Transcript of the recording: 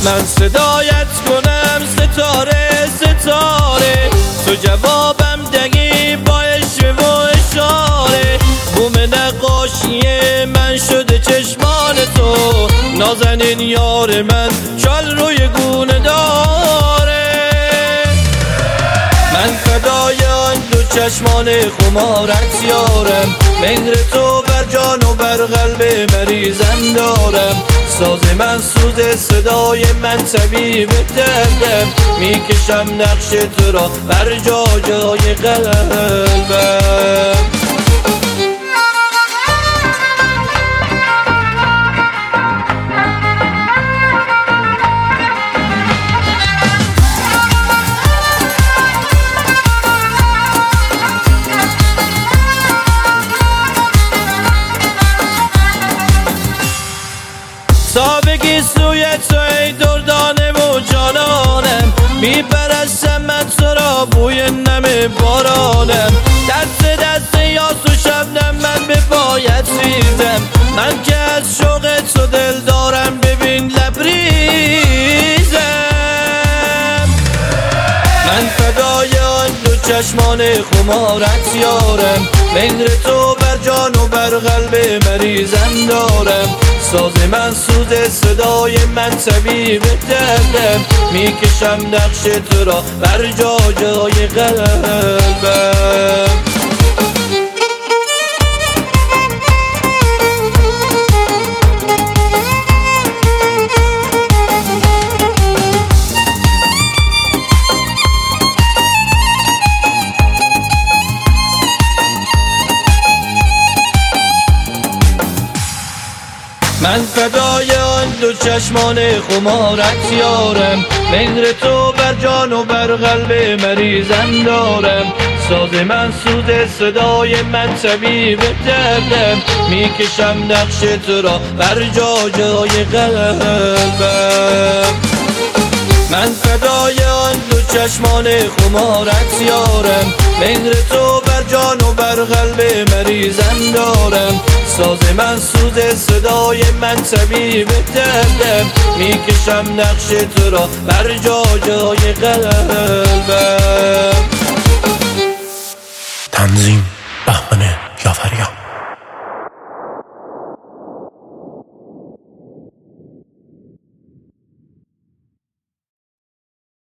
من صدایت کنم ستاره ستاره، تو جوابم دگی با عشق و اشاره. بوم نقاشی من شده چشمان تو، نازنین یار من شال روی گونه داره. من فدای آن دو چشمان خمارت یارم، مهر تو بر جان و بر قلب مریضم دارم. ساز من سوز صدای من طبیب دردم، میکشم نقش تو را بر جای قلبم. سابقی سوی تو ای دردانه و جانانم، میپرستم من تو را بوی نم بارانم. دست یاس و شبنم من به پایت ریزم، من که از شوق تو دل دارم ببین لبریزم. من فدای آن دو چشمان خمارت یارم، مهر تو بر جان و بر قلب مریضم دارم. ساز من سوز صدای من طبیب دردم، میکشم نقش تو را بر جای قلبم. من فدای آن دو چشمان خمارت یارم، مهر تو بر جان و بر قلب مریضم دارم. ساز من سوز صدای من طبیب دردم، میکشم نقش تو را بر جای قلبم. من فدای آن دو چشمان خمارت یارم، مهر تو بر جان و بر قلب مریضم دارم. ساز من سوز صدای من طبیب دردم، میکشم نقش تو را بر جای قلبم.